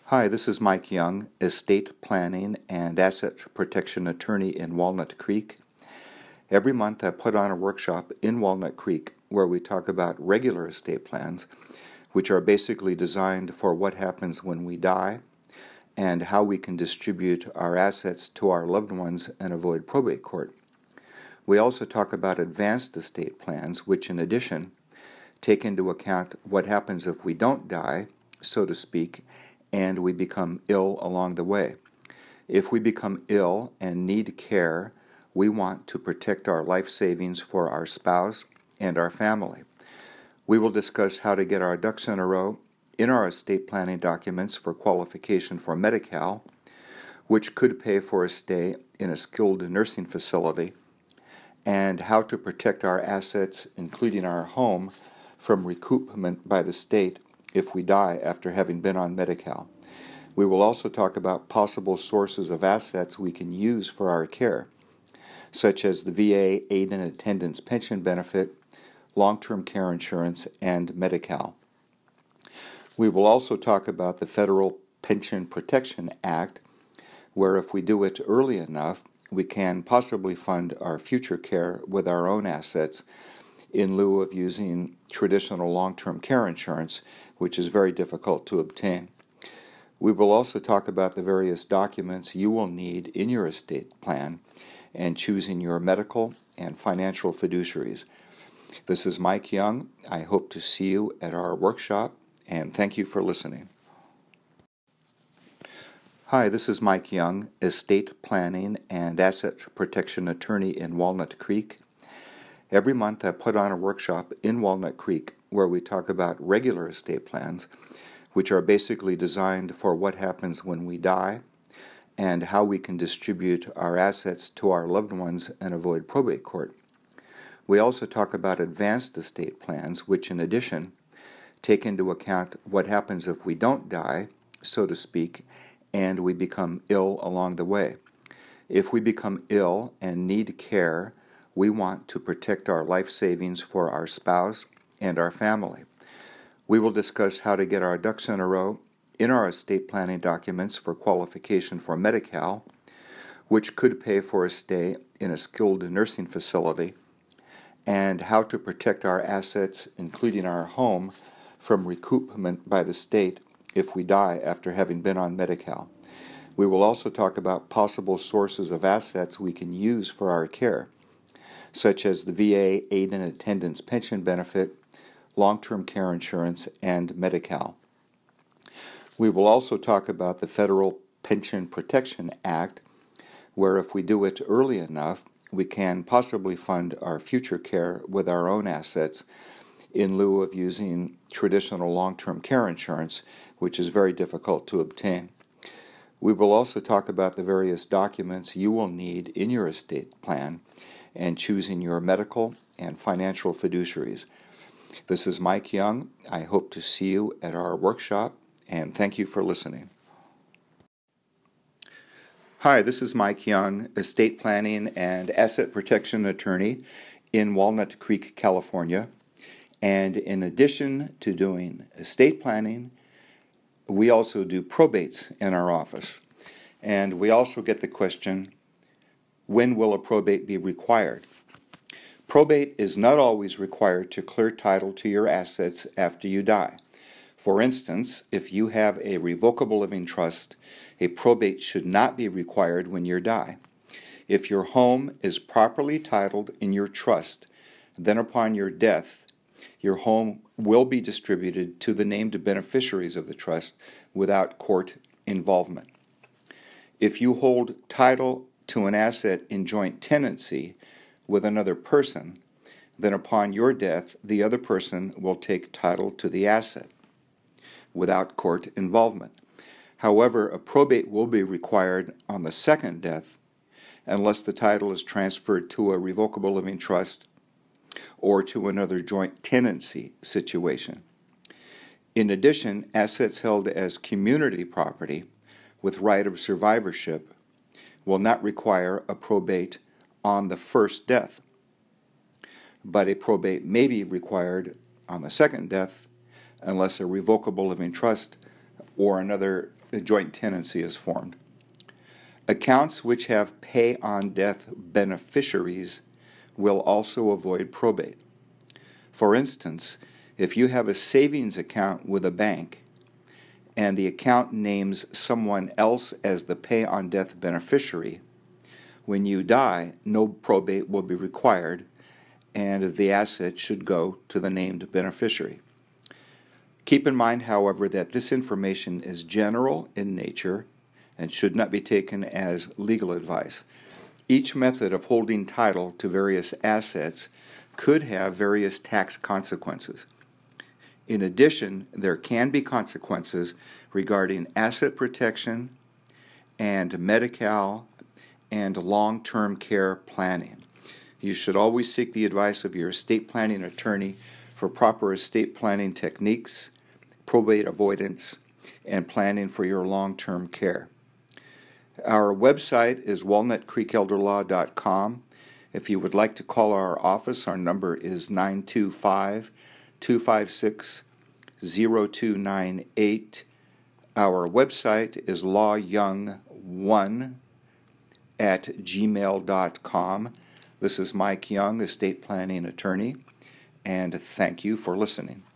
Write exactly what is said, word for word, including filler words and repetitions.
Hi, this is Mike Young, estate planning and asset protection attorney in Walnut Creek. Every month I put on a workshop in Walnut Creek where we talk about regular estate plans, which are basically designed for what happens when we die and how we can distribute our assets to our loved ones and avoid probate court. We also talk about advanced estate plans, which in addition take into account what happens if we don't die, so to speak, and we become ill along the way. If we become ill and need care, we want to protect our life savings for our spouse and our family. We will discuss how to get our ducks in a row in our estate planning documents for qualification for Medi-Cal, which could pay for a stay in a skilled nursing facility, and how to protect our assets, including our home, from recoupment by the state if we die after having been on Medi-Cal. We will also talk about possible sources of assets we can use for our care, such as the V A aid and attendance pension benefit, long-term care insurance, and Medi-Cal. We will also talk about the Federal Pension Protection Act, where if we do it early enough, we can possibly fund our future care with our own assets in lieu of using traditional long-term care insurance, which is very difficult to obtain. We will also talk about the various documents you will need in your estate plan and choosing your medical and financial fiduciaries. This is Mike Young. I hope to see you at our workshop, and thank you for listening. Hi, this is Mike Young, estate planning and asset protection attorney in Walnut Creek. Every month I put on a workshop in Walnut Creek where we talk about regular estate plans, which are basically designed for what happens when we die and how we can distribute our assets to our loved ones and avoid probate court. We also talk about advanced estate plans, which in addition take into account what happens if we don't die, so to speak, and we become ill along the way. If we become ill and need care, we want to protect our life savings for our spouse and our family. We will discuss how to get our ducks in a row in our estate planning documents for qualification for Medi-Cal, which could pay for a stay in a skilled nursing facility, and how to protect our assets, including our home, from recoupment by the state if we die after having been on Medi-Cal. We will also talk about possible sources of assets we can use for our care, such as the V A aid and attendance pension benefit, long-term care insurance, and Medi-Cal. We will also talk about the Federal Pension Protection Act, where if we do it early enough, we can possibly fund our future care with our own assets in lieu of using traditional long-term care insurance, which is very difficult to obtain. We will also talk about the various documents you will need in your estate plan and choosing your medical and financial fiduciaries. This is Mike Young. I hope to see you at our workshop, and thank you for listening. Hi, this is Mike Young, estate planning and asset protection attorney in Walnut Creek, California. And in addition to doing estate planning, we also do probates in our office. And we also get the question, when will a probate be required? Probate is not always required to clear title to your assets after you die. For instance, if you have a revocable living trust, a probate should not be required when you die. If your home is properly titled in your trust, then upon your death, your home will be distributed to the named beneficiaries of the trust without court involvement. If you hold title to an asset in joint tenancy with another person, then upon your death, the other person will take title to the asset without court involvement. However, a probate will be required on the second death unless the title is transferred to a revocable living trust or to another joint tenancy situation. In addition, assets held as community property with right of survivorship will not require a probate on the first death, but a probate may be required on the second death unless a revocable living trust or another a joint tenancy is formed. Accounts which have pay-on-death beneficiaries will also avoid probate. For instance, if you have a savings account with a bank and the account names someone else as the pay-on-death beneficiary, when you die, no probate will be required, and the asset should go to the named beneficiary. Keep in mind, however, that this information is general in nature and should not be taken as legal advice. Each method of holding title to various assets could have various tax consequences. In addition, there can be consequences regarding asset protection and Medi-Cal and long-term care planning. You should always seek the advice of your estate planning attorney for proper estate planning techniques, probate avoidance, and planning for your long-term care. Our website is walnut creek elder law dot com. If you would like to call our office, our number is nine two five, two five six, zero two nine eight. Our website is law young one at gmail dot com. This is Mike Young, estate planning attorney, and thank you for listening.